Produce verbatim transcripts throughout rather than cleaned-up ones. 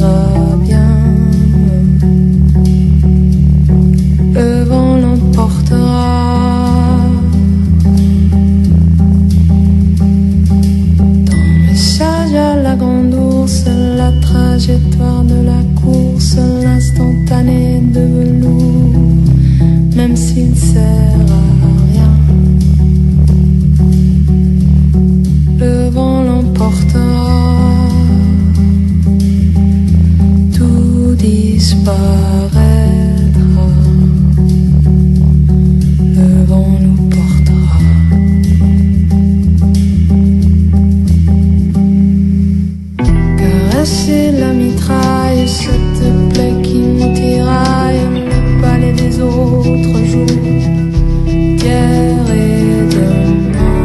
bien. Le vent l'emportera. Ton message à la grande ours, la trajectoire de la course, l'instantané de velours, même s'il sert à rien. Le vent l'emportera, tout disparaîtra. Le vent nous portera. Caresser la mitraille, cette plaie qui nous tiraille, le palais des autres jours, hier et demain.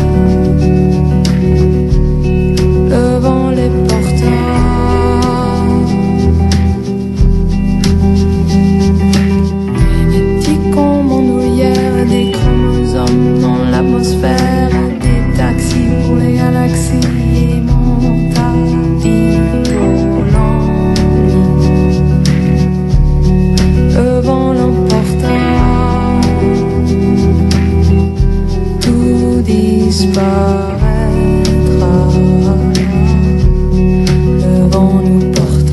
Le vent les portera. Génétique en bandoulière, des chromosomes dans l'atmosphère, des taxis pour les galaxies aimantades volant. Le vent l'emportera, tout disparaîtra. Le vent nous portera.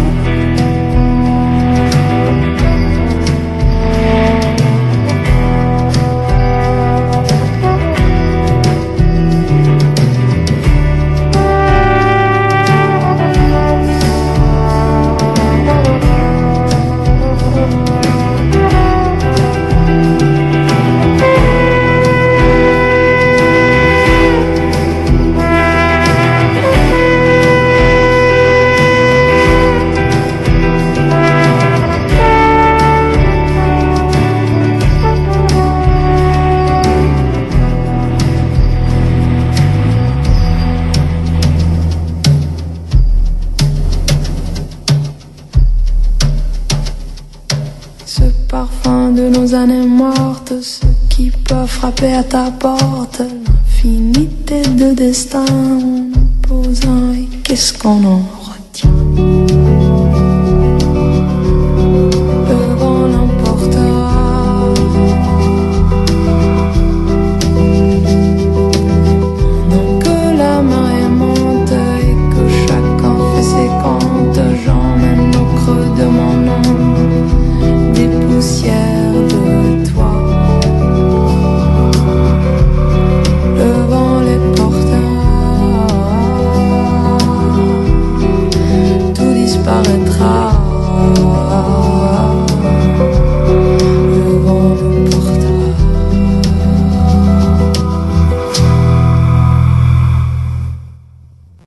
Ce parfum de nos années mortes, ce qui peut frapper à ta porte, l'infinité de destins, on en pose un et qu'est-ce qu'on en retient?